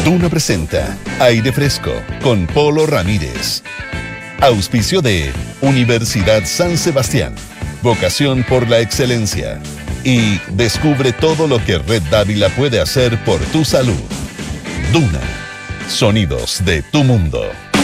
Duna presenta Aire Fresco con Polo Ramírez. Auspicio de Universidad San Sebastián. Vocación por la excelencia. Y descubre todo lo que Red Dávila puede hacer por tu salud. Duna. Sonidos de tu mundo.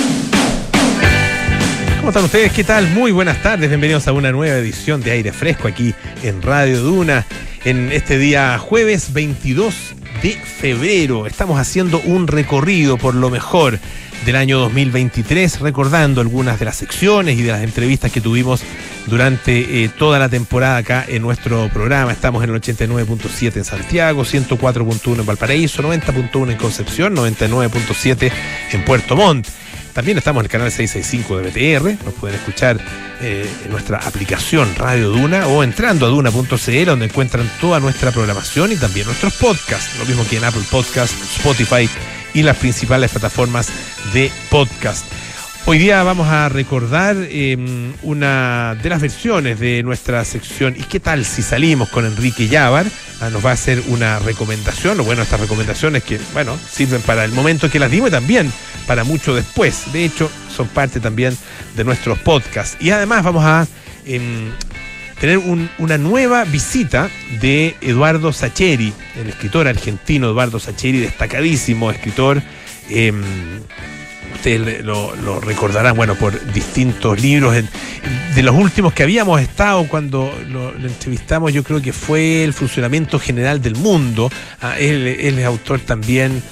¿Cómo están ustedes? ¿Qué tal? Muy buenas tardes. Bienvenidos a una nueva edición de Aire Fresco aquí en Radio Duna. En este día jueves 22 de febrero estamos haciendo un recorrido por lo mejor del año 2023, recordando algunas de las secciones y de las entrevistas que tuvimos durante toda la temporada acá en nuestro programa. Estamos en el 89.7 en Santiago, 104.1 en Valparaíso, 90.1 en Concepción, 99.7 en Puerto Montt. También estamos en el canal 665 de BTR, nos pueden escuchar en nuestra aplicación Radio Duna o entrando a duna.cl, donde encuentran toda nuestra programación y también nuestros podcasts, lo mismo que en Apple Podcasts, Spotify y las principales plataformas de podcast. Hoy día vamos a recordar una de las versiones de nuestra sección ¿Y qué tal si salimos? Con Enrique Llávar. Nos va a hacer una recomendación. Lo bueno de estas recomendaciones que, sirven para el momento que las dimos y también para mucho después. De hecho, son parte también de nuestros podcasts. Y además vamos a tener una nueva visita de Eduardo Sacheri, el escritor argentino Eduardo Sacheri, destacadísimo escritor. Ustedes lo recordarán, por distintos libros. De los últimos que habíamos estado cuando lo entrevistamos, yo creo que fue El funcionamiento general del mundo. Él es autor también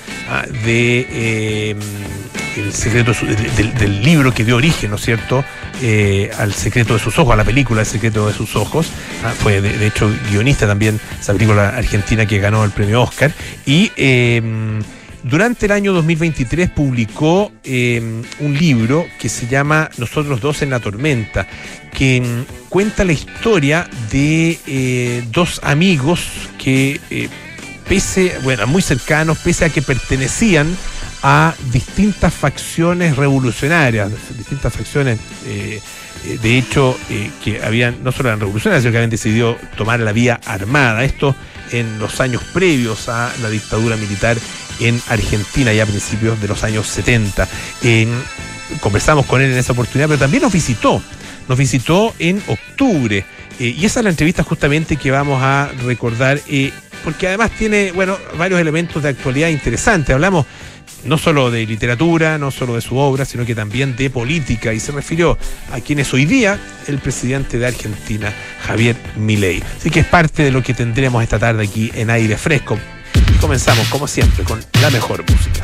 El secreto del libro que dio origen, ¿no es cierto?, al secreto de sus ojos, a la película El secreto de sus ojos. Fue de hecho guionista también, esa película argentina que ganó el premio Oscar. Y durante el año 2023 publicó un libro que se llama Nosotros dos en la tormenta, que cuenta la historia de dos amigos que muy cercanos, pese a que pertenecían a distintas facciones revolucionarias, distintas facciones de hecho que no solo eran revolucionarias, sino que habían decidido tomar la vía armada. Esto en los años previos a la dictadura militar en Argentina, ya a principios de los años 70. Conversamos con él en esa oportunidad, pero también nos visitó en octubre. Y esa es la entrevista justamente que vamos a recordar, porque además tiene varios elementos de actualidad interesantes. Hablamos no solo de literatura, no solo de su obra, sino que también de política, y se refirió a quien es hoy día el presidente de Argentina, Javier Milei. Así que es parte de lo que tendremos esta tarde aquí en Aire Fresco. Y comenzamos, como siempre, con la mejor música.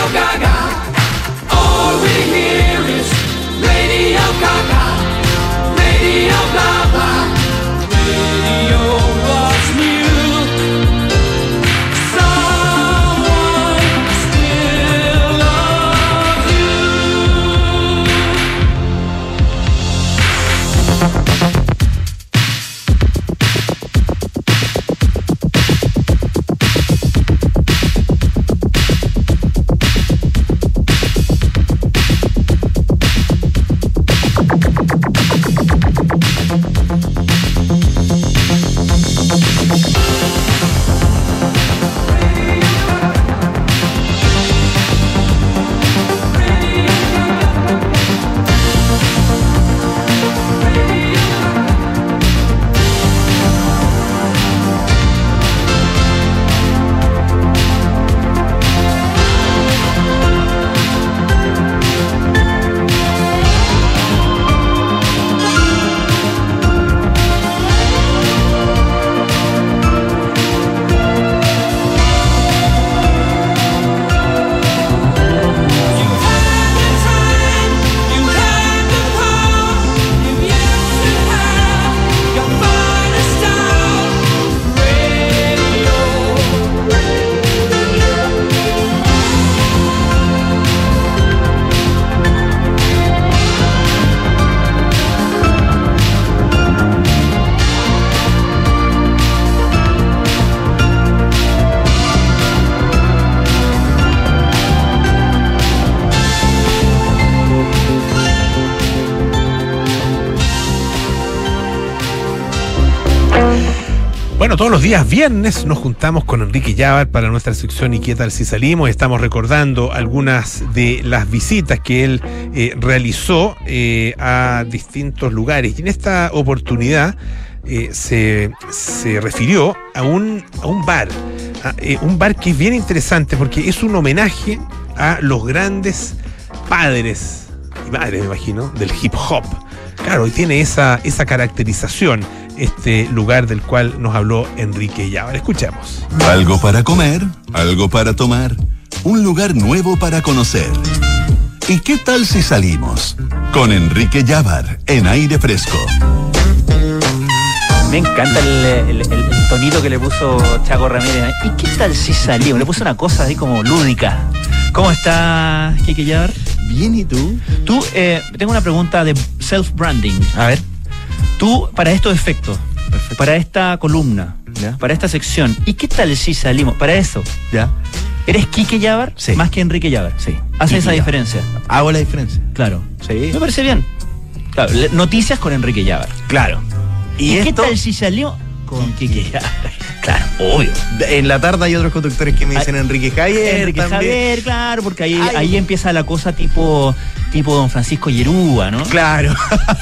Gaga. All we hear is Radio Gaga, Radio Gaga. Radio was new. Someone still loves you. Bueno, todos los días viernes nos juntamos con Enrique Llávar para nuestra sección ¿Y qué tal si salimos? Estamos recordando algunas de las visitas que él realizó a distintos lugares. Y en esta oportunidad se refirió a un bar. Un bar que es bien interesante porque es un homenaje a los grandes padres y madres, me imagino, del hip hop. Claro, y tiene esa caracterización este lugar del cual nos habló Enrique Llávar. Escuchemos. Algo para comer, algo para tomar, un lugar nuevo para conocer. ¿Y qué tal si salimos? Con Enrique Llávar en Aire Fresco. Me encanta el tonito que le puso Chaco Ramírez. ¿Y qué tal si salimos? Le puso una cosa así como lúdica. ¿Cómo está, Quique Llávar? Bien, ¿y tú? Tú, tengo una pregunta de self-branding. A ver. Tú, para estos efectos, Perfecto. para esta columna, ¿Ya? para esta sección, ¿y qué tal si salimos? Para eso, ¿Ya? ¿eres Quique Llávar Sí. más que Enrique Llávar? Sí. ¿Hace Quique esa Llávar. diferencia? Hago la diferencia. Claro. Sí. Me parece bien. Claro, noticias con Enrique Llávar. Claro. ¿Y qué esto, tal si salimos con Quique Llávar? Claro, obvio. en la tarde hay otros conductores que me dicen Enrique Javier. Enrique también. Javier, claro, porque ahí, Ay. ahí empieza la cosa tipo Don Francisco Yerúa, ¿no? Claro.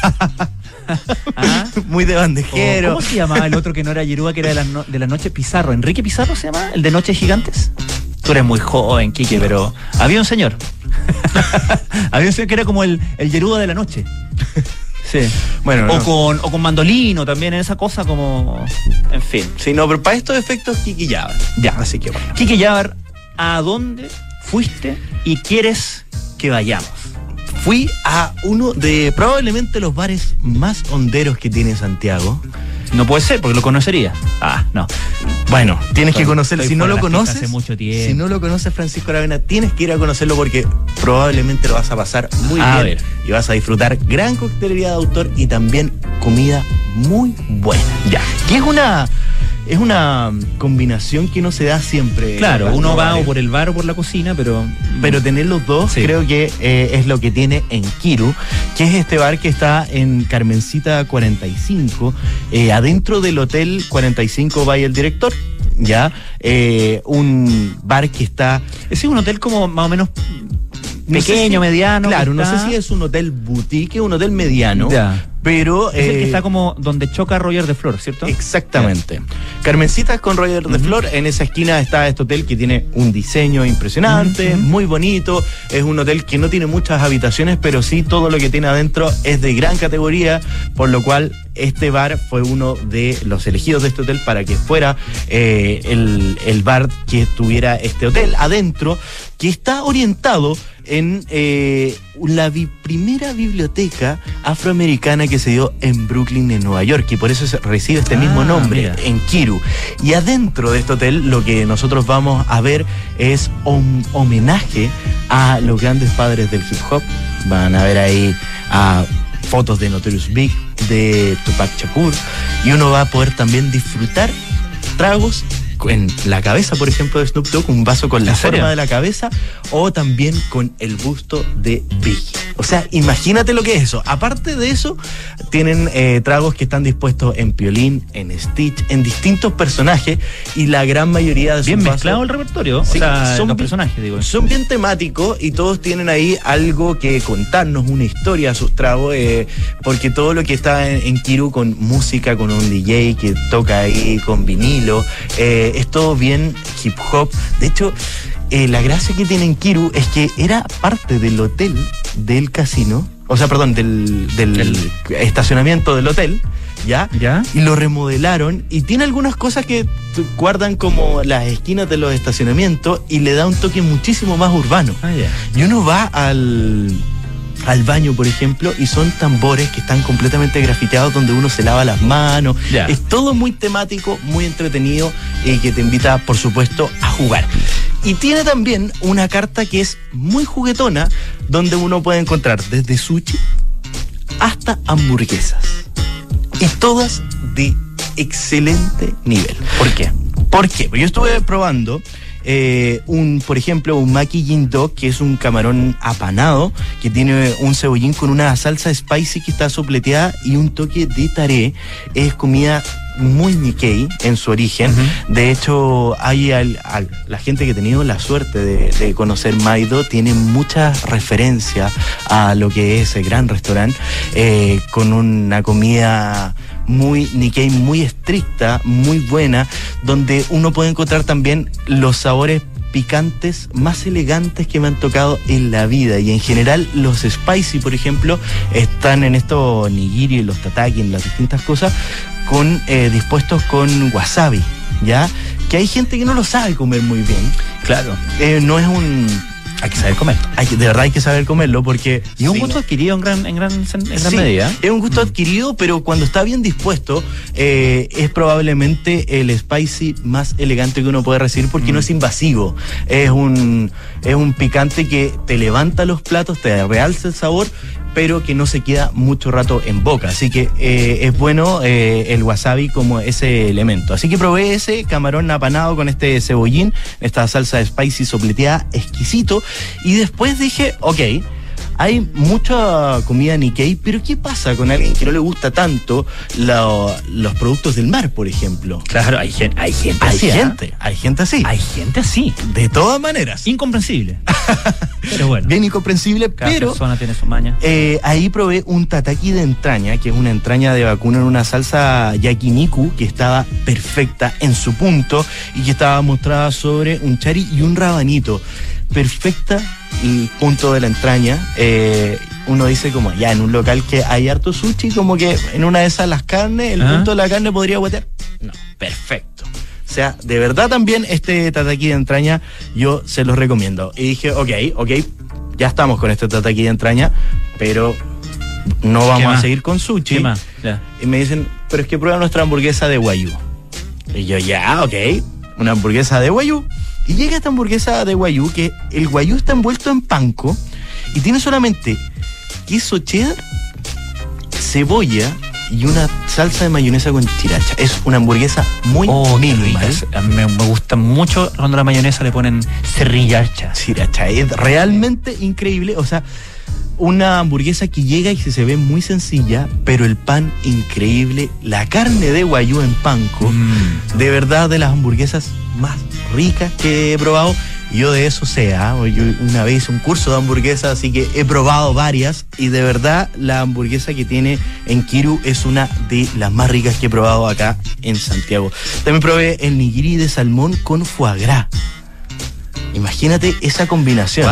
¿Ah? Muy de bandejero. ¿Cómo se llamaba el otro que no era Yerúa, que era de las noches? Pizarro. ¿Enrique Pizarro se llama? ¿El de Noches Gigantes? Tú eres muy joven, Quique, pero había un señor. Había un señor que era como el Yerúa de la noche. Sí. Bueno, no. O con mandolino también, esa cosa como... En fin. Sí, no, pero para estos efectos, Quique Llávar. Ya. Así que bueno. Quique Llávar, ¿a dónde fuiste y quieres que vayamos? Fui a uno de probablemente los bares más honderos que tiene Santiago. No puede ser, porque lo conocería. Ah, no. Bueno, tienes que conocerlo. Estoy Si no fuera lo de la fiesta conoces, hace mucho tiempo. si no lo conoces, Francisco Aravena, tienes que ir a conocerlo porque probablemente lo vas a pasar muy A bien. ver. Y vas a disfrutar gran coctelería de autor y también comida muy buena. Ya. Que es una combinación que no se da siempre. Claro, en uno los va bares. o por el bar o por la cocina, pero Pero tener los dos Sí. creo que es lo que tiene en Kiru, que es este bar que está en Carmencita 45, adentro del Hotel 45 Valle el Director. Ya, un bar que está... ese es un hotel como más o menos no sé pequeño, si- mediano. Claro, que no está- sé si es un hotel boutique, un hotel mediano, Ya. pero... Es el que está como donde choca Roger de Flor, ¿cierto? Exactamente. Carmencita con Roger de Flor. En esa esquina está este hotel que tiene un diseño impresionante, muy bonito. Es un hotel que no tiene muchas habitaciones, pero sí todo lo que tiene adentro es de gran categoría, por lo cual este bar fue uno de los elegidos de este hotel para que fuera el bar que tuviera este hotel adentro, que está orientado en la primera biblioteca afroamericana que se dio en Brooklyn, en Nueva York, y por eso recibe este mismo nombre, mira. en Kiru. Y adentro de este hotel lo que nosotros vamos a ver es un homenaje a los grandes padres del hip hop. Van a ver ahí a fotos de Notorious Big, de Tupac Shakur, y uno va a poder también disfrutar tragos en la cabeza, por ejemplo, de Snoop Dogg, un vaso con la ¿En serio? forma de la cabeza, o también con el busto de Biggie. O sea, imagínate lo que es eso. Aparte de eso, tienen tragos que están dispuestos en Piolín, en Stitch, en distintos personajes, y la gran mayoría de sus Bien vasos mezclado el repertorio, Sí, o sea, son los bien- personajes, digo. son bien temáticos y todos tienen ahí algo que contarnos, una historia a sus tragos, porque todo lo que está en Kiru con música, con un DJ que toca ahí con vinilo, es todo bien hip hop. De hecho, la gracia que tiene en Kiru es que era parte del hotel del casino, o sea, perdón, del estacionamiento del hotel, ¿ya? ¿Ya? Y lo remodelaron y tiene algunas cosas que guardan como las esquinas de los estacionamientos y le da un toque muchísimo más urbano. Ah, ya. Y uno va al baño, por ejemplo, y son tambores que están completamente grafiteados donde uno se lava las manos. Ya. Es todo muy temático, muy entretenido y que te invita, por supuesto, a jugar. Y tiene también una carta que es muy juguetona, donde uno puede encontrar desde sushi hasta hamburguesas. Y todas de excelente nivel. ¿Por qué? ¿Por qué? Yo estuve probando por ejemplo, un Maki Jin Dog, que es un camarón apanado, que tiene un cebollín con una salsa spicy que está sopleteada y un toque de taré. Es comida muy Nikkei en su origen. De hecho, hay la gente que ha tenido la suerte de conocer Maido tiene mucha referencia a lo que es el gran restaurante, con una comida muy Nikkei, muy estricta, muy buena, donde uno puede encontrar también los sabores picantes más elegantes que me han tocado en la vida. Y en general los spicy, por ejemplo, están en estos nigiri, los tataki, en las distintas cosas, dispuestos con wasabi, ¿ya? Que hay gente que no lo sabe comer muy bien. Claro. No es un... Hay que saber comer. De verdad hay que saber comerlo porque... Y es un si gusto no- adquirido en gran Sí, medida. es un gusto adquirido, pero cuando está bien dispuesto, es probablemente el spicy más elegante que uno puede recibir porque no es invasivo. Es un picante que te levanta los platos, te realza el sabor, pero que no se queda mucho rato en boca. Así que es bueno el wasabi como ese elemento. Así que probé ese camarón apanado con este cebollín, esta salsa spicy sopleteada, exquisito. Y después dije, ok, hay mucha comida Nikkei, pero ¿qué pasa con alguien que no le gusta tanto los productos del mar, por ejemplo? Claro, hay gente Hay así. ¿Ah? gente así. Hay gente así. De todas maneras. Incomprensible. Pero bueno. Bien incomprensible, Cada pero... persona tiene su maña. Ahí probé un tataki de entraña, que es una entraña de vacuno en una salsa yakiniku, que estaba perfecta en su punto y que estaba mostrada sobre un chari y un rabanito. Perfecta el punto de la entraña. Uno dice como, ya, en un local que hay harto sushi, como que en una de esas las carnes, el Ajá. punto de la carne podría guatear. No, perfecto. O sea, de verdad también este tataki de entraña yo se los recomiendo. Y dije, ok, ya estamos con este tataki de entraña, pero no ¿Qué vamos a más? seguir con sushi. ¿Qué más? Ya. Y me dicen, pero es que prueba nuestra hamburguesa de Wagyu. Y yo, ya, ok, una hamburguesa de Wagyu. Y llega esta hamburguesa de Wagyu, que el Wagyu está envuelto en panko y tiene solamente queso cheddar, cebolla y una salsa de mayonesa con chiracha. Es una hamburguesa muy Oh, qué minimal. ricas. A mí me gusta mucho cuando a la mayonesa le ponen cerrillacha. Chiracha, es realmente increíble. O sea, una hamburguesa que llega y se ve muy sencilla, pero el pan increíble, la carne de Wagyu en panko, de verdad de las hamburguesas más ricas que he probado. Yo de eso sé, yo una vez hice un curso de hamburguesas, así que he probado varias y de verdad la hamburguesa que tiene en Kiru es una de las más ricas que he probado acá en Santiago. También probé el nigiri de salmón con foie gras. Imagínate esa combinación. Wow.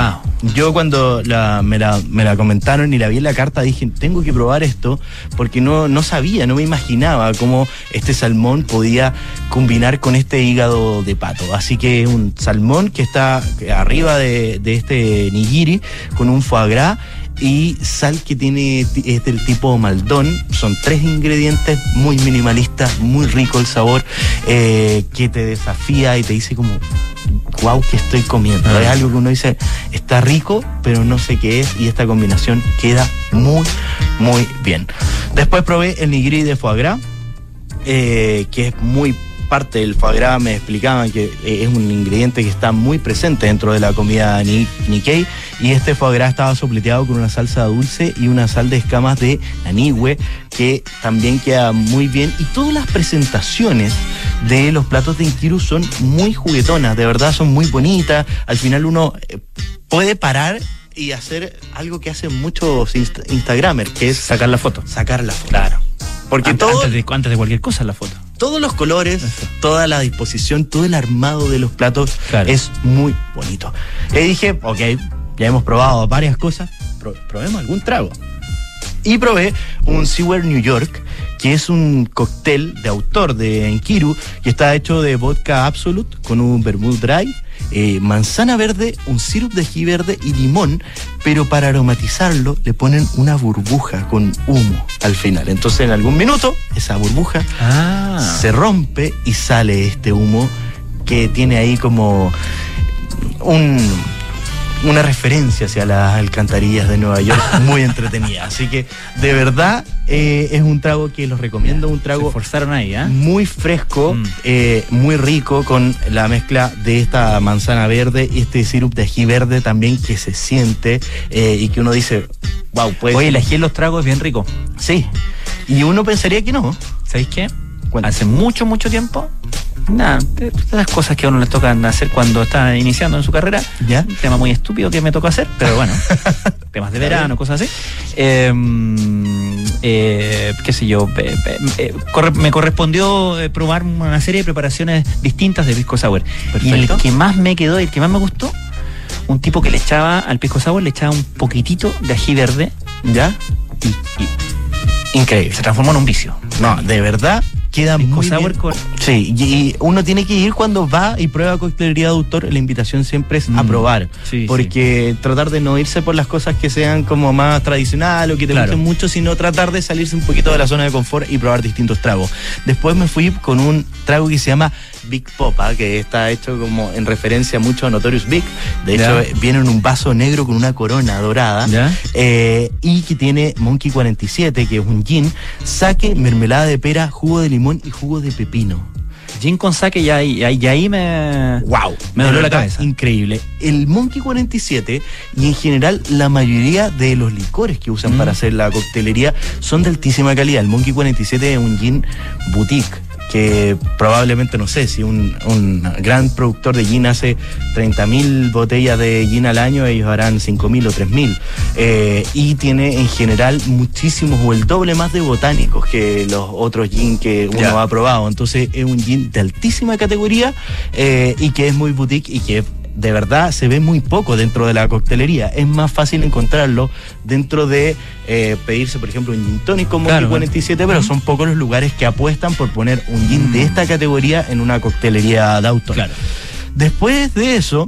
Yo cuando me la comentaron y la vi en la carta dije, tengo que probar esto, porque no sabía, no me imaginaba cómo este salmón podía combinar con este hígado de pato. Así que es un salmón que está arriba de este nigiri con un foie gras y sal que es del tipo Maldón. Son 3 ingredientes, muy minimalistas, muy rico el sabor, que te desafía y te dice como, wow, ¿qué estoy comiendo? Es algo que uno dice, está rico, pero no sé qué es, y esta combinación queda muy, muy bien. Después probé el nigiri de foie gras, que es muy parte del foie gras. Me explicaban que es un ingrediente que está muy presente dentro de la comida Nikkei, y este foie gras estaba sopleteado con una salsa dulce y una sal de escamas de anihue, que también queda muy bien, y todas las presentaciones de los platos de Enkiru son muy juguetonas, de verdad son muy bonitas. Al final uno puede parar y hacer algo que hacen muchos Instagramers, que es Sacar la foto. Claro. Porque Antes de cualquier cosa la foto. todos los colores, toda la disposición, todo el armado de los platos es muy bonito. Y dije, ok, ya hemos probado varias cosas, probemos algún trago. Y probé un Seaware New York, que es un cóctel de autor de Enkiru, que está hecho de vodka Absolute con un vermouth dry, manzana verde, un sirup de ají verde y limón, pero para aromatizarlo le ponen una burbuja con humo al final. Entonces en algún minuto esa burbuja se rompe y sale este humo que tiene ahí como una referencia hacia las alcantarillas de Nueva York muy entretenida. Así que de verdad es un trago que los recomiendo, un trago se esforzaron ahí, muy fresco, muy rico, con la mezcla de esta manzana verde y este sirup de ají verde también, que se siente y que uno dice, wow, pues. Oye, el ají en los tragos es bien rico. Sí, y uno pensaría que no. ¿Sabéis qué? Cuéntame. Hace mucho tiempo, nada, de las cosas que a uno le tocan hacer cuando está iniciando en su carrera. ¿Ya? Un tema muy estúpido que me tocó hacer, pero bueno, temas de verano, cosas así. Qué sé yo, me correspondió probar una serie de preparaciones distintas de pisco sour. Perfecto. Y el que más me quedó y el que más me gustó, un tipo que le echaba al pisco sour, le echaba un poquitito de ají verde. ¿Ya? Y Increíble. se transformó en un vicio. No, de verdad queda Pisco muy sour bien. con... Sí, y uno tiene que ir cuando va y prueba coctelería de autor. La invitación siempre es a probar, sí, porque tratar de no irse por las cosas que sean como más tradicional o que te gusten mucho, sino tratar de salirse un poquito de la zona de confort y probar distintos tragos. Después me fui con un trago que se llama Big Popa, que está hecho como en referencia mucho a Notorious Big. De hecho, viene en un vaso negro con una corona dorada, y que tiene Monkey 47, que es un gin, sake, mermelada de pera, jugo de limón y jugo de pepino. Gin con sake, y ahí me... ¡Wow! Me dolió la cabeza. Increíble. El Monkey 47 y en general la mayoría de los licores que usan para hacer la coctelería son de altísima calidad. El Monkey 47 es un gin boutique, que probablemente, no sé, si un gran productor de gin hace 30.000 botellas de gin al año, ellos harán 5.000 o 3.000. Y tiene en general muchísimos o el doble más de botánicos que los otros gin que uno ha probado. Entonces es un gin de altísima categoría, y que es muy boutique y que de verdad se ve muy poco dentro de la coctelería. Es más fácil encontrarlo dentro de pedirse, por ejemplo, un gin tonic como Monkey 47, pero son pocos los lugares que apuestan por poner un gin de esta categoría en una coctelería de autor. Después de eso,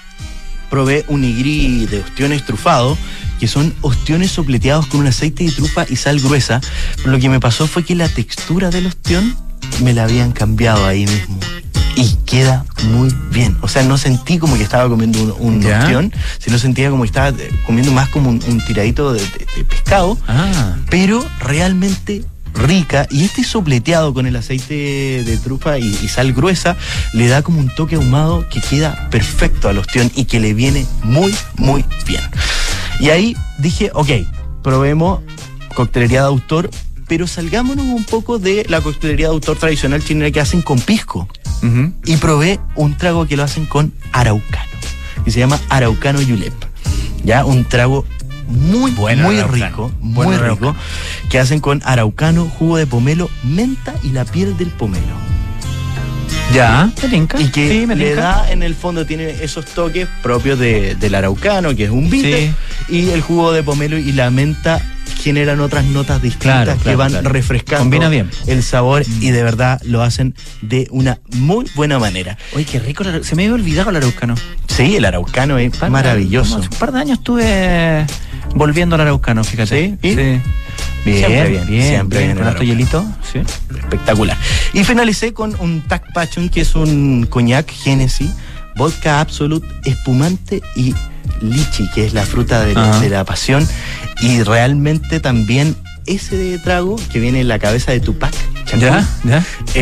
probé un nigiri de ostiones trufado, que son ostiones sopleteados con un aceite de trufa y sal gruesa. Pero lo que me pasó fue que la textura del ostión me la habían cambiado ahí mismo. Y queda muy bien. O sea, no sentí como que estaba comiendo un ostión, sino sentía como que estaba comiendo más como un tiradito de pescado, pero realmente rica. Y este sopleteado con el aceite de trufa y sal gruesa le da como un toque ahumado que queda perfecto al ostión y que le viene muy, muy bien. Y ahí dije, ok, probemos coctelería de autor, pero salgámonos un poco de la coctelería de autor tradicional chilena que hacen con pisco. Y probé un trago que lo hacen con araucano, y se llama Araucano Julep. Ya, un trago muy rico, que hacen con araucano, jugo de pomelo, menta y la piel del pomelo. Ya, me tinca. Y que Sí, me le tinca. da, en el fondo, tiene esos toques propios del araucano, que es un bitter, y el jugo de pomelo y la menta generan otras notas distintas Claro, que claro, van claro. refrescando Combina bien. el sabor y de verdad lo hacen de una muy buena manera. Oye, qué rico. Se me había olvidado el araucano. Sí, el araucano es maravilloso. Hace un par de años estuve volviendo al araucano, fíjate. ¿Sí? ¿Y? Sí. Siempre bien, siempre bien con el harto araucano. hielito. Sí. Espectacular. Y finalicé con un Tag Passion, que es un coñac Genesis, vodka Absolute, espumante y lichi, que es la fruta Ajá. de la pasión. Y realmente también ese trago que viene en la cabeza de Tupac Shakur, Ya.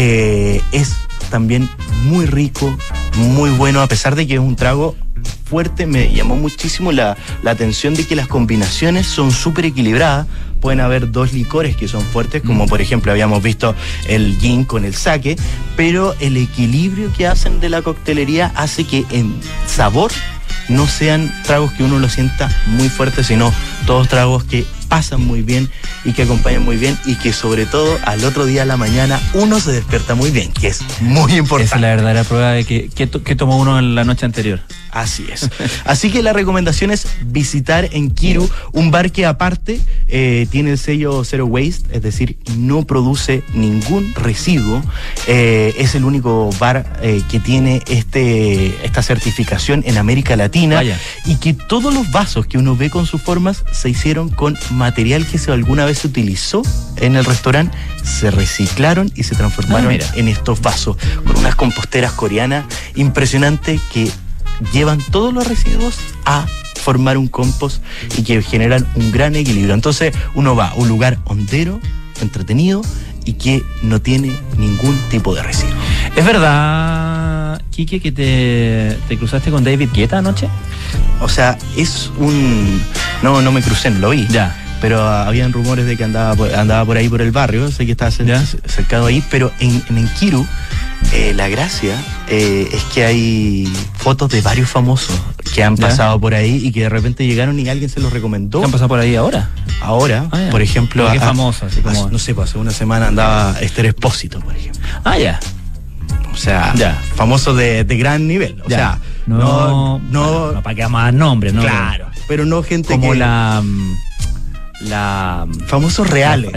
es también muy rico, muy bueno, a pesar de que es un trago fuerte. Me llamó muchísimo la atención de que las combinaciones son súper equilibradas. Pueden haber dos licores que son fuertes, como por ejemplo habíamos visto el gin con el sake, pero el equilibrio que hacen de la coctelería hace que en sabor no sean tragos que uno lo sienta muy fuerte, sino todos tragos que pasan muy bien y que acompañan muy bien, y que sobre todo al otro día a la mañana uno se despierta muy bien, que es muy importante. Esa es la verdadera prueba de que tomó uno en la noche anterior. Así es. Así que la recomendación es visitar en Kiru un bar que aparte tiene el sello Zero Waste, es decir, no produce ningún residuo. Es el único bar que tiene esta certificación en América Latina. Vaya. Y que todos los vasos que uno ve con sus formas se hicieron con material que alguna vez se utilizó en el restaurante, se reciclaron y se transformaron mira. en estos vasos con unas composteras coreanas impresionantes que llevan todos los residuos a formar un compost y que generan un gran equilibrio. Entonces uno va a un lugar hondero, entretenido y que no tiene ningún tipo de residuo. ¿Es verdad, Quique, que te cruzaste con David Guetta anoche? O sea, es un... No me crucé, no lo vi. Ya. Pero habían rumores de que andaba por ahí por el barrio, sé que estaba Ya. cercado ahí, pero en Kiru la gracia es que hay fotos de varios famosos que han Ya. pasado por ahí y que de repente llegaron y alguien se los recomendó. ¿Qué han pasado por ahí ahora? Ahora, Ah, ya. por ejemplo, Pero qué famoso, así como- no sé, hace una semana andaba Esther Espósito, por ejemplo. Ah, ya. O sea, Ya. famoso de gran nivel. O Ya. sea, no para que más nombres, ¿no? claro, pero no gente Como que... la Famosos reales.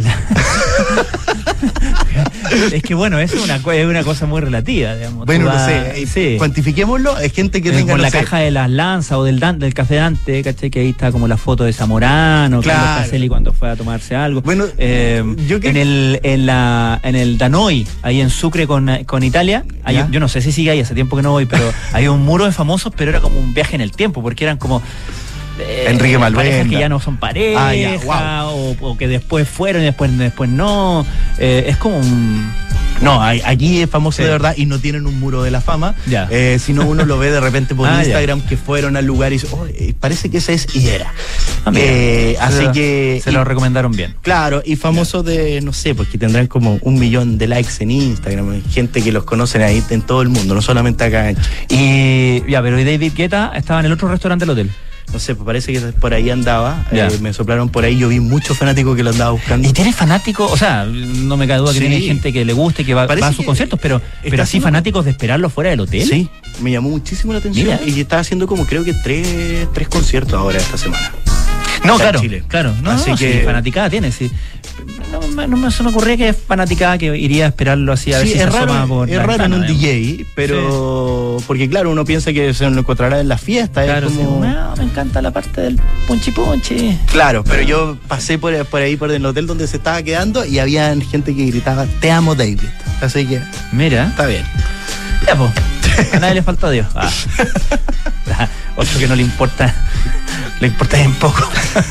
es que bueno, eso es una cosa muy relativa, digamos. Bueno, Tú no vas- sé, sí. cuantifiquémoslo, es gente que tenga, Con no la sé, caja de las lanzas o del Café Dante, ¿cachai? Que ahí está como la foto de Zamorano, Claro. Carlos Caselli cuando fue a tomarse algo. Bueno, yo que- en el Danoi, ahí en Sucre con Italia, ¿Ya? yo no sé si sigue ahí, hace tiempo que no voy, pero hay un muro de famosos, pero era como un viaje en el tiempo, porque eran como Enrique Malvenda. parejas que ya no son pareja, Ah, ya, o que después fueron y después no. Es como un... No, allí es famoso Sí. de verdad y no tienen un muro de la fama. Ya. Sino uno lo ve de repente por Ah, Instagram que fueron al lugar y dice, "Oh, parece que ese es", y era. Ah, mira. Así que... Se lo recomendaron bien. Claro, y famosos de, no sé, porque tendrán como 1 millón de likes en Instagram, hay gente que los conocen ahí en todo el mundo, no solamente acá en Chile. Y ya, pero ¿y David Guetta estaba en el otro restaurante del hotel? No sé, pues parece que por ahí andaba, Ya. me soplaron por ahí, yo vi muchos fanáticos que lo andaba buscando. Y tiene fanáticos, o sea, no me cae duda que Sí. tiene gente que le guste, que va Parece a sus que conciertos, pero así haciendo- fanáticos de esperarlo fuera del hotel. Sí, me llamó muchísimo la atención. Mira. Y estaba haciendo como creo que tres conciertos ahora esta semana. No, Acá en claro, Chile. claro. No, Así no, que- sí, fanaticada tiene, sí. No se me ocurría que es fanaticada que iría a esperarlo así a ver Sí, si se es asoma raro, por es la raro en ventana, un digamos. DJ, pero porque claro, uno piensa que se lo encontrará en la fiesta, Claro, es sí, como... no, me encanta la parte del punchi punchi. Claro, pero yo pasé por ahí por el hotel donde se estaba quedando y había gente que gritaba, "Te amo, David". Así que Mira, está bien. ya pues, a nadie le falta a Dios. Ah. Otro que no le importa bien poco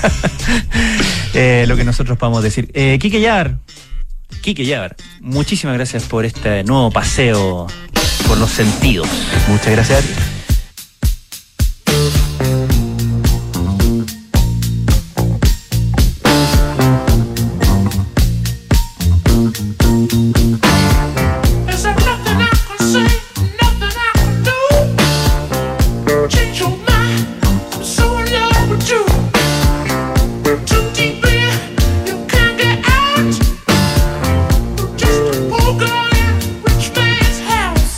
lo que nosotros podamos decir. Quique Yar, muchísimas gracias por este nuevo paseo por los sentidos. Muchas gracias. Is there nothing I can say, nothing I can do? Change your mind, I'm so in love with you. Too deep in, you can't get out. You're just a poor girl in a rich man's house.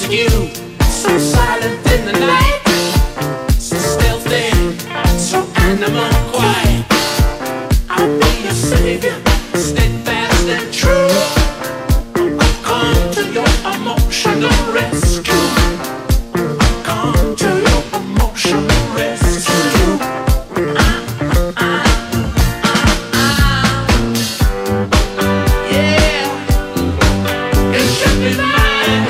you. So silent in the night, so stealthy, so animal quiet. I'll be your savior, steadfast and true. I'll come to your emotional rescue. I'll come to your emotional rescue. Yeah, it should be mine,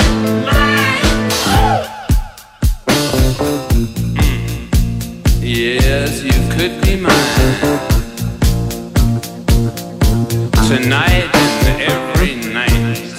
mine. Yes, you could be mine. Tonight and every night,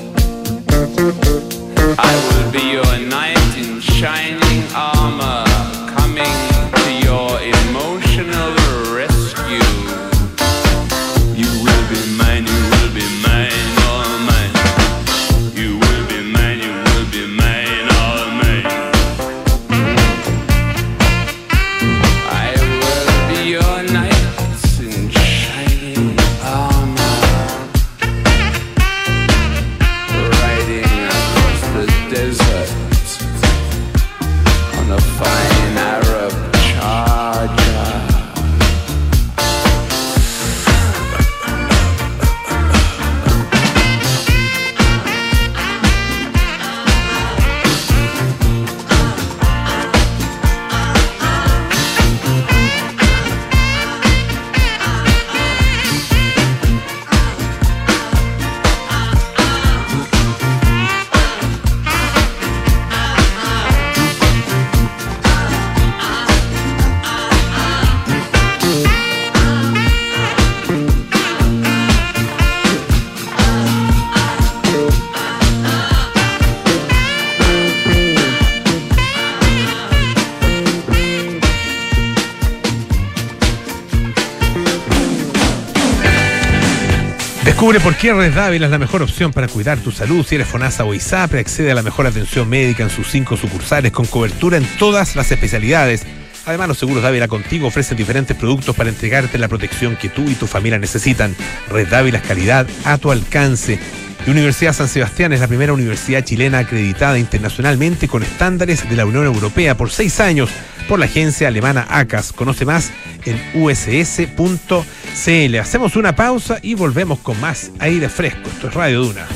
I will be your knight in shining armor, coming to your emotional rescue. You will be mine, you will be mine, all mine. You will be mine, you will be mine, all mine. I will be your knight in shining armor, riding across the desert on a fine Arab charger. Descubre por qué Red Dávila es la mejor opción para cuidar tu salud. Si eres FONASA o ISAPRE, accede a la mejor atención médica en sus 5 sucursales con cobertura en todas las especialidades. Además, los seguros Dávila Contigo ofrecen diferentes productos para entregarte la protección que tú y tu familia necesitan. Red Dávila es calidad a tu alcance. La Universidad San Sebastián es la primera universidad chilena acreditada internacionalmente con estándares de la Unión Europea por 6 años por la agencia alemana ACAS. Conoce más en uss.cl. Hacemos una pausa y volvemos con más aire fresco. Esto es Radio Duna.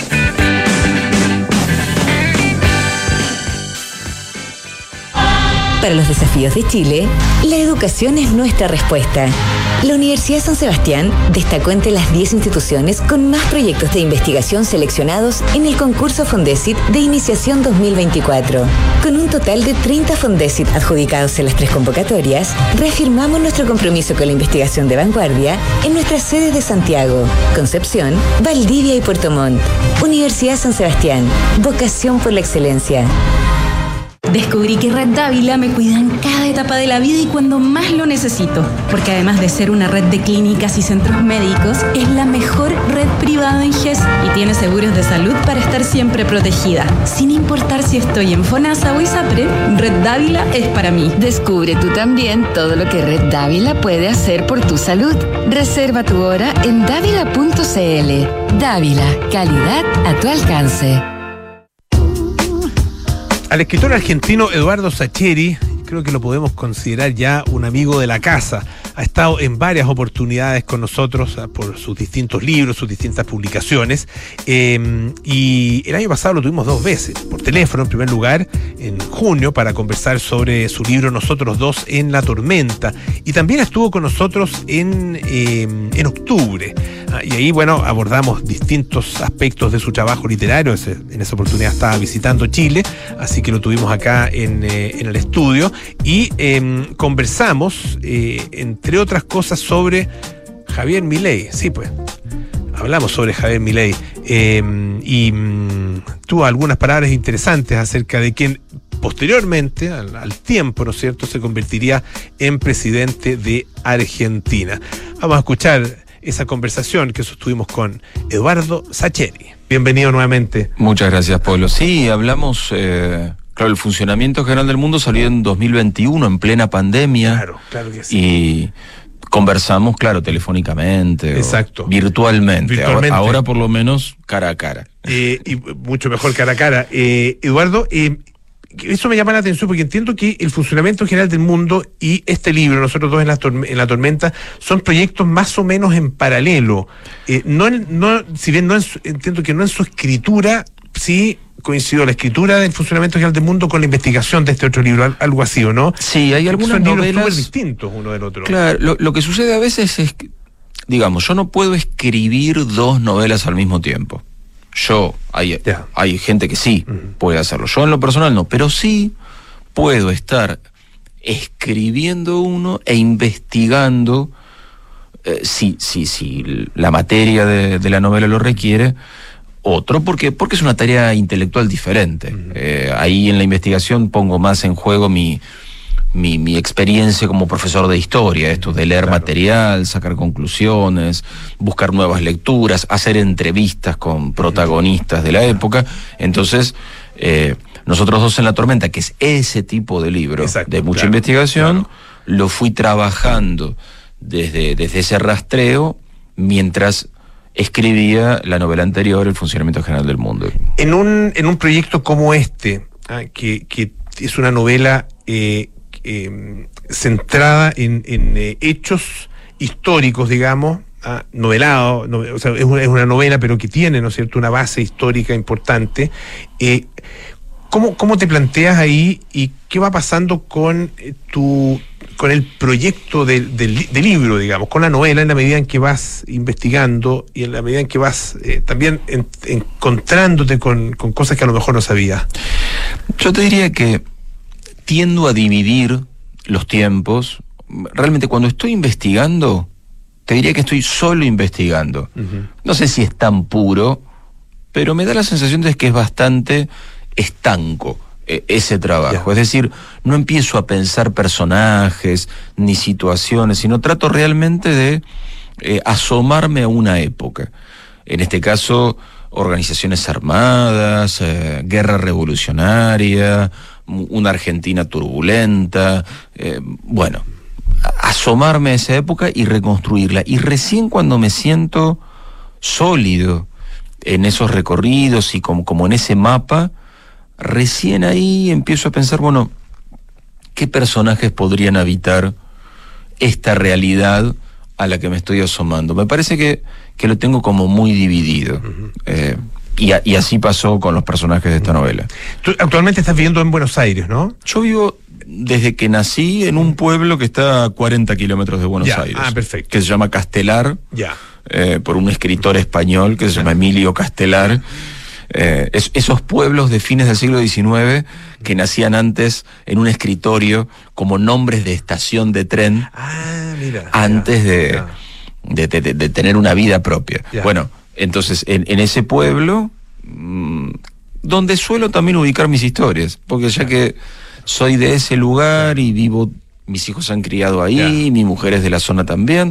Para los desafíos de Chile, la educación es nuestra respuesta. La Universidad San Sebastián destacó entre las 10 instituciones con más proyectos de investigación seleccionados en el concurso Fondesit de Iniciación 2024. Con un total de 30 Fondesit adjudicados en las 3 convocatorias, reafirmamos nuestro compromiso con la investigación de vanguardia en nuestras sedes de Santiago, Concepción, Valdivia y Puerto Montt. Universidad San Sebastián, vocación por la excelencia. Descubrí que Red Dávila me cuida en cada etapa de la vida y cuando más lo necesito, porque además de ser una red de clínicas y centros médicos, es la mejor red privada en GES y tiene seguros de salud para estar siempre protegida. Sin importar si estoy en FONASA o ISAPRE, Red Dávila es para mí. Descubre tú también todo lo que Red Dávila puede hacer por tu salud. Reserva tu hora en dávila.cl. Dávila, calidad a tu alcance. Al escritor argentino Eduardo Sacheri, creo que lo podemos considerar ya un amigo de la casa. Ha estado en varias oportunidades con nosotros por sus distintos libros, sus distintas publicaciones. Y el año pasado lo tuvimos 2 veces, por teléfono en primer lugar, en junio, para conversar sobre su libro Nosotros dos en la tormenta. Y también estuvo con nosotros en octubre. Y ahí, bueno, abordamos distintos aspectos de su trabajo literario. En esa oportunidad estaba visitando Chile, así que lo tuvimos acá en el estudio. Y conversamos, entre otras cosas, sobre Javier Milei. Sí, pues, hablamos sobre Javier Milei. Y tuvo algunas palabras interesantes acerca de quien posteriormente, al tiempo, ¿no es cierto?, se convertiría en presidente de Argentina. Vamos a escuchar esa conversación que sostuvimos con Eduardo Sacheri. Bienvenido nuevamente. Muchas gracias, Polo. Sí, hablamos, claro, el funcionamiento general del mundo salió en 2021, en plena pandemia. Claro que sí. Y conversamos, claro, telefónicamente. Exacto. Virtualmente. Virtualmente. Ahora por lo menos cara a cara. Y mucho mejor cara a cara. Eduardo, eso me llama la atención porque entiendo que el funcionamiento general del mundo y este libro, Nosotros dos en la tormenta, son proyectos más o menos en paralelo. Si bien entiendo que no en su escritura, sí coincidió la escritura del funcionamiento general del mundo con la investigación de este otro libro, algo así, ¿o no? Sí, hay algunas son libros novelas súper distintos uno del otro. Claro, lo que sucede a veces es que, digamos, yo no puedo escribir 2 novelas al mismo tiempo. Hay gente que sí puede hacerlo. Yo en lo personal no, pero sí puedo estar escribiendo uno e investigando, si la materia de la novela lo requiere, otro, porque es una tarea intelectual diferente. Ahí en la investigación pongo más en juego mi experiencia como profesor de historia, esto de leer material, sacar conclusiones, buscar nuevas lecturas, hacer entrevistas con protagonistas de la época. Entonces, Nosotros dos en la tormenta, que es ese tipo de libro, de mucha investigación, lo fui trabajando desde ese rastreo mientras escribía la novela anterior, El funcionamiento general del mundo. En un proyecto como este, que es una novela centrada en hechos históricos, digamos, novelado, o sea, es una novela, pero que tiene, ¿no es cierto?, una base histórica importante. ¿Cómo te planteas ahí y qué va pasando con el proyecto del libro, digamos, con la novela, en la medida en que vas investigando y en la medida en que vas también encontrándote con cosas que a lo mejor no sabías? Yo te diría que tiendo a dividir los tiempos. Realmente cuando estoy investigando, te diría que estoy solo investigando. No sé si es tan puro, pero me da la sensación de que es bastante estanco ese trabajo. Es decir, no empiezo a pensar personajes ni situaciones, sino trato realmente de asomarme a una época. En este caso, organizaciones armadas, guerra revolucionaria, una Argentina turbulenta, asomarme a esa época y reconstruirla. Y recién cuando me siento sólido en esos recorridos y como en ese mapa, recién ahí empiezo a pensar, ¿qué personajes podrían habitar esta realidad a la que me estoy asomando? Me parece que lo tengo como muy dividido. Y así pasó con los personajes de esta novela. Tú actualmente estás viviendo en Buenos Aires, ¿no? Yo vivo desde que nací en un pueblo que está a 40 kilómetros de Buenos Aires. Perfecto. Que se llama Castelar, por un escritor español que se llama Emilio Castelar. Esos pueblos de fines del siglo XIX que nacían antes en un escritorio como nombres de estación de tren, antes de tener una vida propia. Bueno, entonces en ese pueblo, donde suelo también ubicar mis historias, porque ya que soy de ese lugar y vivo, mis hijos se han criado ahí, mi mujer es de la zona también.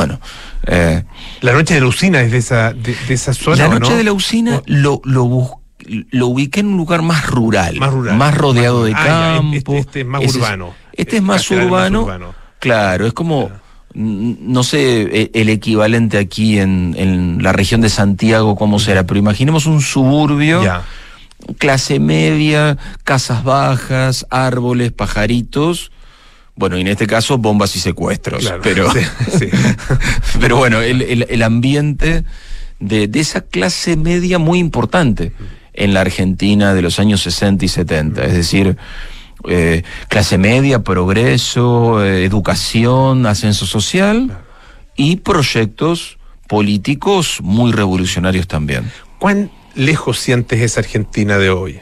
La noche de la usina es de esa zona. La noche de la usina lo ubiqué en un lugar más rural, más rodeado de campo. Este es más urbano. Este es más urbano. Claro, es como, no sé, el equivalente aquí en la región de Santiago, cómo será, pero imaginemos un suburbio, clase media, casas bajas, árboles, pajaritos. Bueno, y en este caso, bombas y secuestros. Pero bueno, el ambiente de esa clase media muy importante en la Argentina de los años 60 y 70. Es decir, clase media, progreso, educación, ascenso social y proyectos políticos muy revolucionarios también. ¿Cuán lejos sientes esa Argentina de hoy?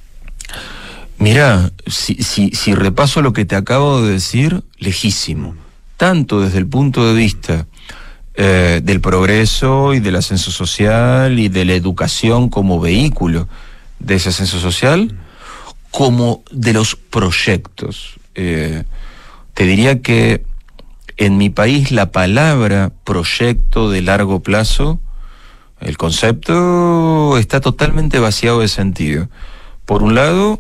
Mira, si repaso lo que te acabo de decir, lejísimo. Tanto desde el punto de vista del progreso y del ascenso social y de la educación como vehículo de ese ascenso social, como de los proyectos. Te diría que en mi país la palabra proyecto de largo plazo, el concepto está totalmente vaciado de sentido. Por un lado,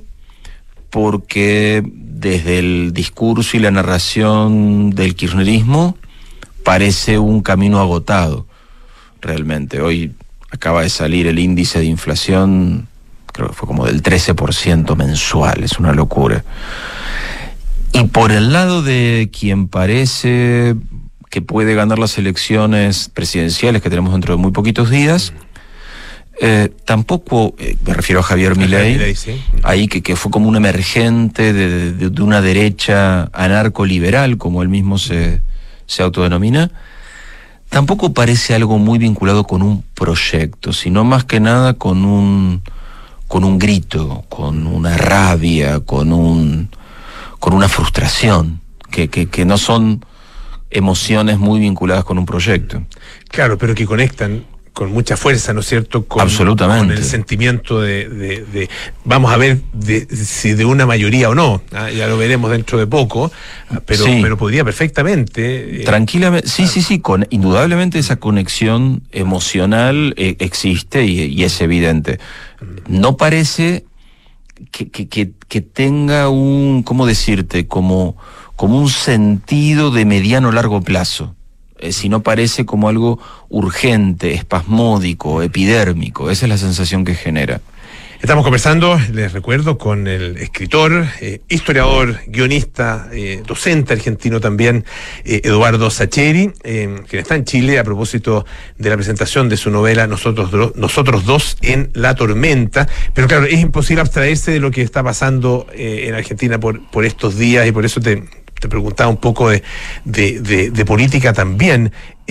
porque desde el discurso y la narración del kirchnerismo parece un camino agotado, realmente. Hoy acaba de salir el índice de inflación, creo que fue como del 13% mensual, es una locura. Y por el lado de quien parece que puede ganar las elecciones presidenciales que tenemos dentro de muy poquitos días, tampoco, me refiero a Javier Milei, sí. ahí que fue como un emergente de una derecha anarcoliberal, como él mismo se autodenomina, tampoco parece algo muy vinculado con un proyecto, sino más que nada con un grito, con una rabia, con una frustración, que no son emociones muy vinculadas con un proyecto. Claro, pero que conectan con mucha fuerza, ¿no es cierto? Absolutamente. Con el sentimiento de vamos a ver si de una mayoría o no, ya lo veremos dentro de poco, pero, sí, pero podría perfectamente... tranquilamente, sí, indudablemente esa conexión emocional existe y es evidente. No parece que tenga ¿cómo decirte? Como un sentido de mediano largo plazo. Si no parece como algo urgente, espasmódico, epidérmico. Esa es la sensación que genera. Estamos conversando, les recuerdo, con el escritor, historiador, guionista, docente argentino también, Eduardo Sacheri, quien está en Chile a propósito de la presentación de su novela Nosotros dos en la tormenta. Pero claro, es imposible abstraerse de lo que está pasando en Argentina por estos días, y por eso te preguntaba un poco de política también.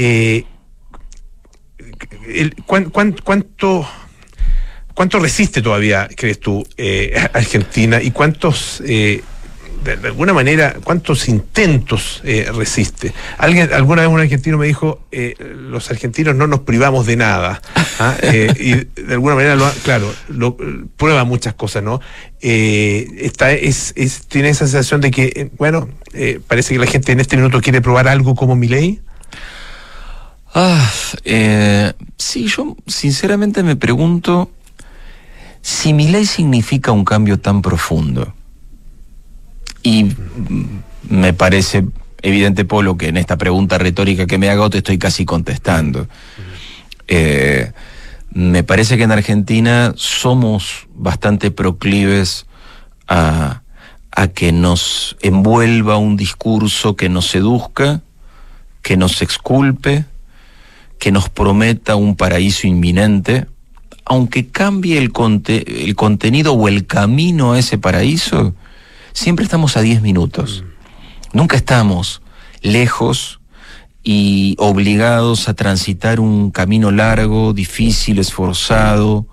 ¿Cuánto resiste todavía, crees tú, Argentina? ¿Y cuántos, de alguna manera, cuántos intentos resiste? Alguna vez un argentino me dijo, los argentinos no nos privamos de nada. Y de alguna manera, prueba muchas cosas, ¿no? Tiene esa sensación de que, parece que la gente en este minuto quiere probar algo como Milei. Sí, yo sinceramente me pregunto si Milei significa un cambio tan profundo. Y me parece evidente, Polo, que en esta pregunta retórica que me hago te estoy casi contestando. Me parece que en Argentina somos bastante proclives a que nos envuelva un discurso que nos seduzca, que nos exculpe, que nos prometa un paraíso inminente, aunque cambie el contenido o el camino a ese paraíso. Siempre estamos a 10 minutos. Nunca estamos lejos y obligados a transitar un camino largo, difícil, esforzado,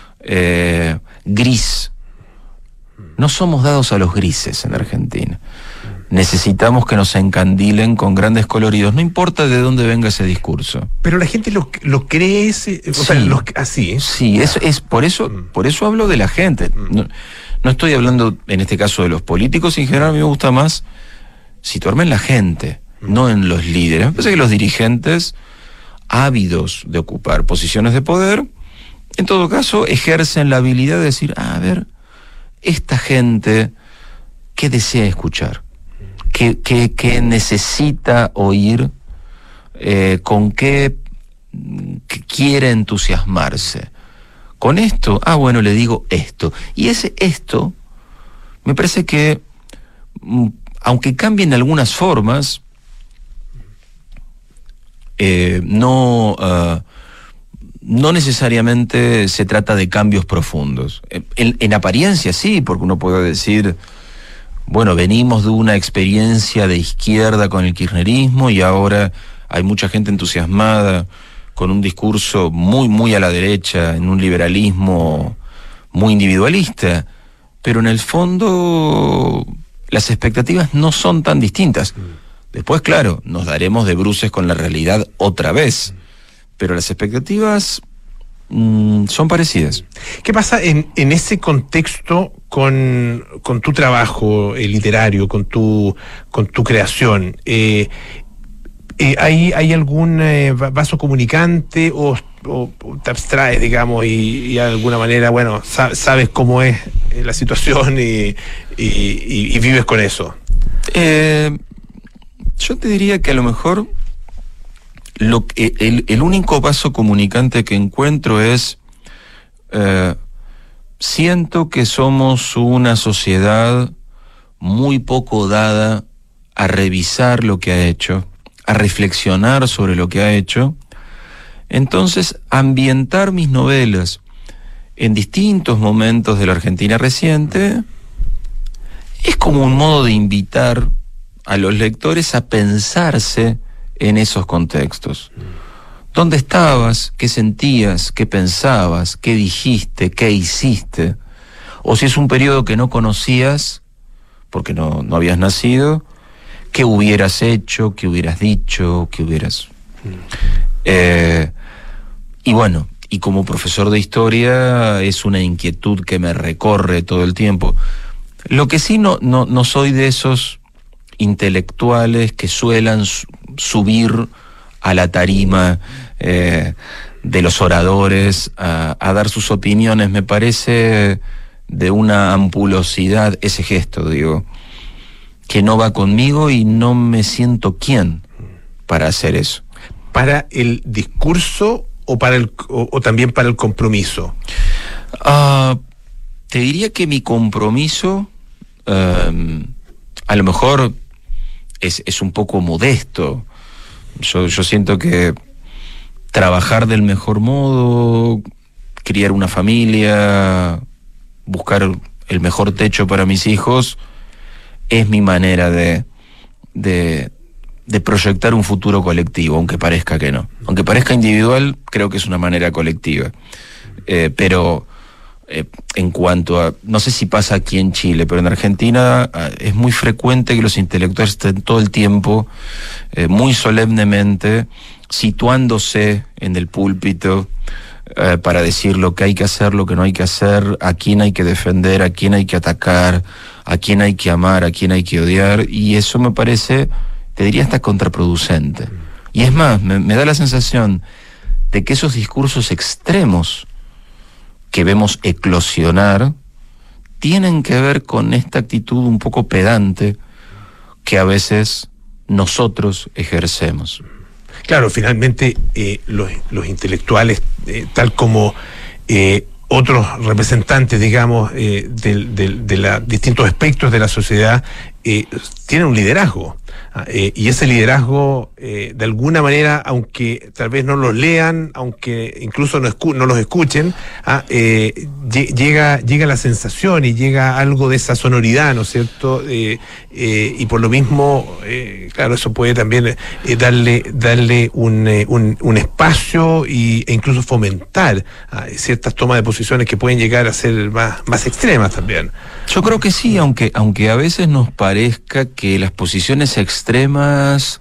gris. No somos dados a los grises en Argentina. Necesitamos que nos encandilen con grandes coloridos, no importa de dónde venga ese discurso. Pero la gente lo cree así. Sí, es por eso hablo de la gente. No estoy hablando en este caso de los políticos, en general a mí me gusta más situarme en la gente, no en los líderes. Me parece que los dirigentes, ávidos de ocupar posiciones de poder, en todo caso ejercen la habilidad de decir, a ver, esta gente, ¿qué desea escuchar? ¿Qué necesita oír? ¿Con qué quiere entusiasmarse? Con esto, bueno, le digo esto. Y esto, me parece que, aunque cambien algunas formas, no necesariamente se trata de cambios profundos. En apariencia sí, porque uno puede decir, bueno, venimos de una experiencia de izquierda con el kirchnerismo y ahora hay mucha gente entusiasmada con un discurso muy, muy a la derecha, en un liberalismo muy individualista, pero en el fondo las expectativas no son tan distintas. Después, claro, nos daremos de bruces con la realidad otra vez, pero las expectativas son parecidas. ¿Qué pasa en ese contexto con tu trabajo literario, con tu creación? ¿Hay algún vaso comunicante o te abstraes, digamos, y de alguna manera, bueno, sabes cómo es la situación y vives con eso? Yo te diría que a lo mejor el único vaso comunicante que encuentro es, siento que somos una sociedad muy poco dada a revisar lo que ha hecho, a reflexionar sobre lo que ha hecho. Entonces, ambientar mis novelas en distintos momentos de la Argentina reciente es como un modo de invitar a los lectores a pensarse en esos contextos. ¿Dónde estabas? ¿Qué sentías? ¿Qué pensabas? ¿Qué dijiste? ¿Qué hiciste? O si es un periodo que no conocías, porque no habías nacido, ¿qué hubieras hecho? ¿Qué hubieras dicho? ¿Qué hubieras...? Y bueno, y como profesor de historia es una inquietud que me recorre todo el tiempo. Lo que sí no soy de esos intelectuales que suelen subir a la tarima de los oradores a dar sus opiniones. Me parece de una ampulosidad ese gesto, digo, que no va conmigo y no me siento quién para hacer eso. ¿Para el discurso o también para el compromiso? Te diría que mi compromiso a lo mejor es un poco modesto. Yo siento que trabajar del mejor modo, criar una familia, buscar el mejor techo para mis hijos, es mi manera de proyectar un futuro colectivo, aunque parezca que no. Aunque parezca individual, creo que es una manera colectiva. Pero en cuanto a... No sé si pasa aquí en Chile, pero en Argentina es muy frecuente que los intelectuales estén todo el tiempo, muy solemnemente, situándose en el púlpito para decir lo que hay que hacer, lo que no hay que hacer, a quién hay que defender, a quién hay que atacar, a quién hay que amar, a quién hay que odiar, y eso me parece, te diría, hasta contraproducente. Y es más, me da la sensación de que esos discursos extremos que vemos eclosionar tienen que ver con esta actitud un poco pedante que a veces nosotros ejercemos. Claro, finalmente los intelectuales, tal como otros representantes, digamos, de los distintos aspectos de la sociedad, tienen un liderazgo. Y ese liderazgo, de alguna manera, aunque tal vez no los lean, aunque incluso no los escuchen, llega la sensación y llega algo de esa sonoridad, ¿no es cierto? Y por lo mismo, claro, eso puede también darle un espacio e incluso fomentar ciertas tomas de posiciones que pueden llegar a ser más extremas también. Yo creo que sí, aunque a veces nos parezca que las posiciones extremas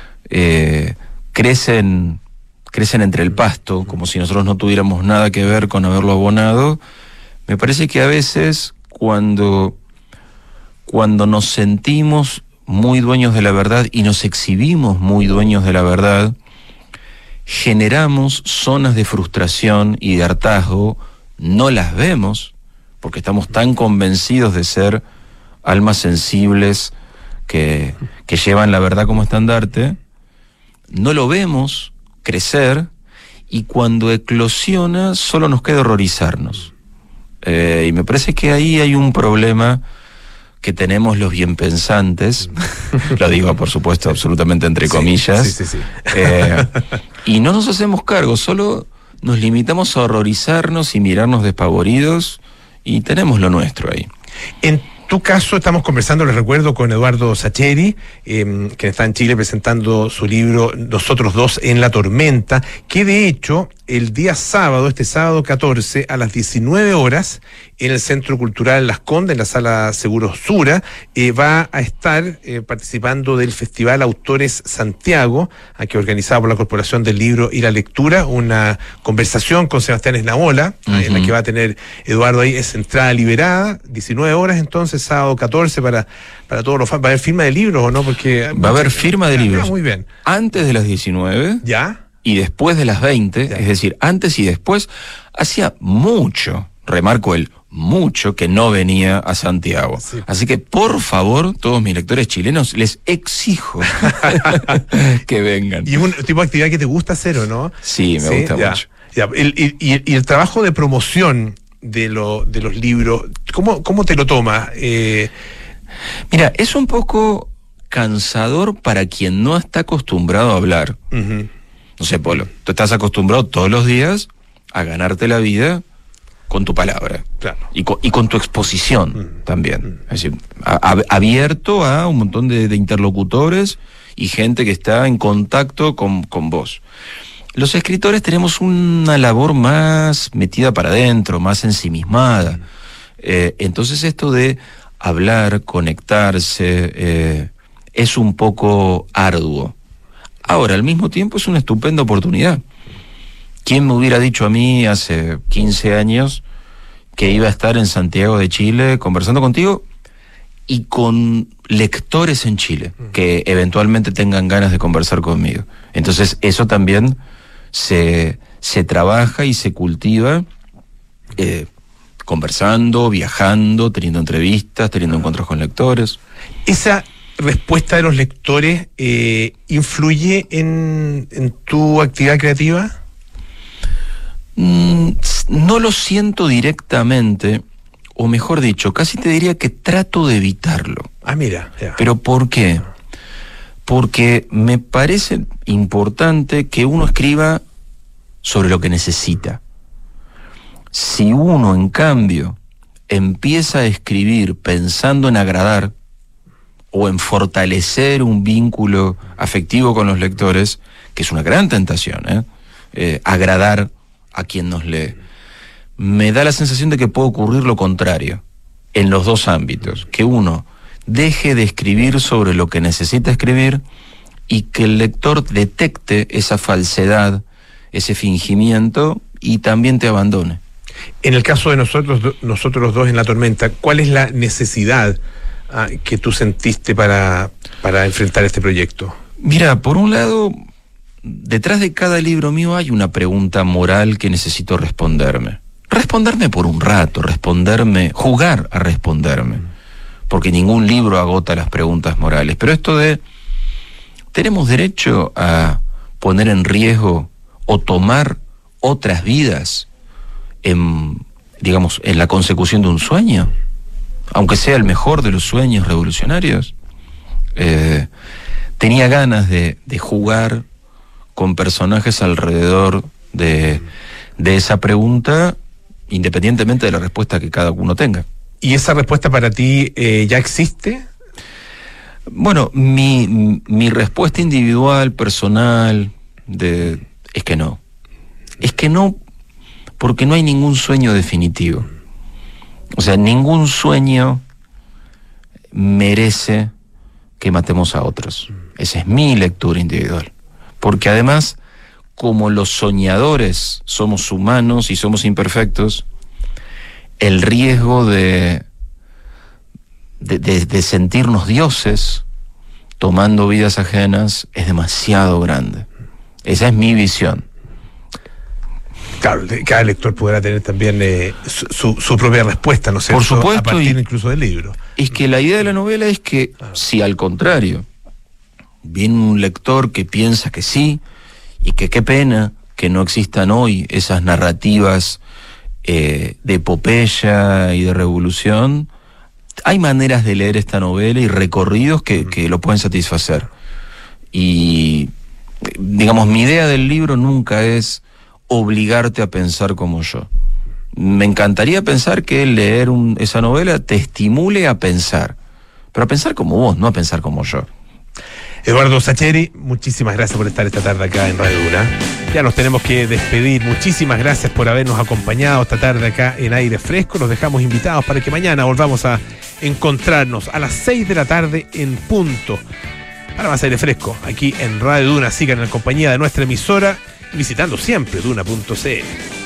crecen entre el pasto, como si nosotros no tuviéramos nada que ver con haberlo abonado. Me parece que a veces cuando nos sentimos muy dueños de la verdad y nos exhibimos muy dueños de la verdad, generamos zonas de frustración y de hartazgo, no las vemos porque estamos tan convencidos de ser almas sensibles que llevan la verdad como estandarte, no lo vemos crecer, y cuando eclosiona solo nos queda horrorizarnos. Y me parece que ahí hay un problema que tenemos los bien pensantes, lo digo por supuesto absolutamente entre comillas, sí. Y no nos hacemos cargo, solo nos limitamos a horrorizarnos y mirarnos despavoridos, y tenemos lo nuestro ahí. En tu caso, estamos conversando, les recuerdo, con Eduardo Sacheri, que está en Chile presentando su libro Nosotros dos en la tormenta, que de hecho el día sábado, este sábado 14, a las 19 horas, en el Centro Cultural Las Condes, en la Sala Seguro Sura, va a estar participando del Festival Autores Santiago, aquí organizado por la Corporación del Libro y la Lectura, una conversación con Sebastián Esnaola, en la que va a tener Eduardo ahí, es entrada liberada, 19 horas entonces, sábado 14, para todos los fans. ¿Va a haber firma de libros o no? Porque va a haber firma de libros. Muy bien. Antes de las 19. ¿Ya? Y después de las 20, es decir, antes y después. Hacía mucho, remarco el mucho que no venía a Santiago. Sí. Así que, por favor, todos mis lectores chilenos, les exijo que vengan. ¿Y es un tipo de actividad que te gusta hacer o no? Sí, me gusta ya, mucho. ya. Y el trabajo de promoción de los libros, ¿cómo te lo tomas? Mira, es un poco cansador para quien no está acostumbrado a hablar. Ujú. No sé, Polo, tú estás acostumbrado todos los días a ganarte la vida con tu palabra. Claro. Y con tu exposición también. Es decir, abierto a un montón de interlocutores y gente que está en contacto con vos. Los escritores tenemos una labor más metida para adentro, más ensimismada. Entonces esto de hablar, conectarse, es un poco arduo. Ahora, al mismo tiempo es una estupenda oportunidad. ¿Quién me hubiera dicho a mí hace 15 años que iba a estar en Santiago de Chile conversando contigo y con lectores en Chile que eventualmente tengan ganas de conversar conmigo? Entonces eso también se trabaja y se cultiva conversando, viajando, teniendo entrevistas, teniendo encuentros con lectores. ¿Esa respuesta de los lectores influye en tu actividad creativa? No lo siento directamente, o mejor dicho, casi te diría que trato de evitarlo. Ah, mira. Ya. ¿Pero por qué? Porque me parece importante que uno escriba sobre lo que necesita. Si uno, en cambio, empieza a escribir pensando en agradar o en fortalecer un vínculo afectivo con los lectores, que es una gran tentación, agradar a quien nos lee, me da la sensación de que puede ocurrir lo contrario en los dos ámbitos, que uno deje de escribir sobre lo que necesita escribir y que el lector detecte esa falsedad, ese fingimiento y también te abandone. En el caso de nosotros los dos en La Tormenta, ¿cuál es la necesidad que tú sentiste para enfrentar este proyecto? Mira, por un lado, detrás de cada libro mío hay una pregunta moral que necesito responderme. Responderme por un rato, jugar a responderme. Porque ningún libro agota las preguntas morales. Pero esto de, ¿tenemos derecho a poner en riesgo o tomar otras vidas en la consecución de un sueño? Aunque sea el mejor de los sueños revolucionarios. Tenía ganas de jugar con personajes alrededor de esa pregunta, independientemente de la respuesta que cada uno tenga. ¿Y esa respuesta para ti ya existe? Bueno, mi respuesta individual, personal, es que no. Es que no, porque no hay ningún sueño definitivo. O sea, ningún sueño merece que matemos a otros. Esa es mi lectura individual. Porque además, como los soñadores somos humanos y somos imperfectos, el riesgo de sentirnos dioses tomando vidas ajenas es demasiado grande. Esa es mi visión. Claro, cada lector podrá tener también su propia respuesta, ¿no sé? Por supuesto, a partir incluso del libro. Es que la idea de la novela es que, si al contrario, viene un lector que piensa que sí, y que qué pena que no existan hoy esas narrativas de epopeya y de revolución, hay maneras de leer esta novela y recorridos que lo pueden satisfacer. Y, digamos, mi idea del libro nunca es obligarte a pensar como yo. Me encantaría pensar que leer esa novela te estimule a pensar, pero a pensar como vos, no a pensar como yo. Eduardo Sacheri, muchísimas gracias por estar esta tarde acá en Radio Duna. Ya nos tenemos que despedir. Muchísimas gracias por habernos acompañado esta tarde acá en Aire Fresco. Los dejamos invitados para que mañana volvamos a encontrarnos a las 6 de la tarde en punto para más Aire Fresco aquí en Radio Duna. Sigan en compañía de nuestra emisora, visitando siempre duna.cl.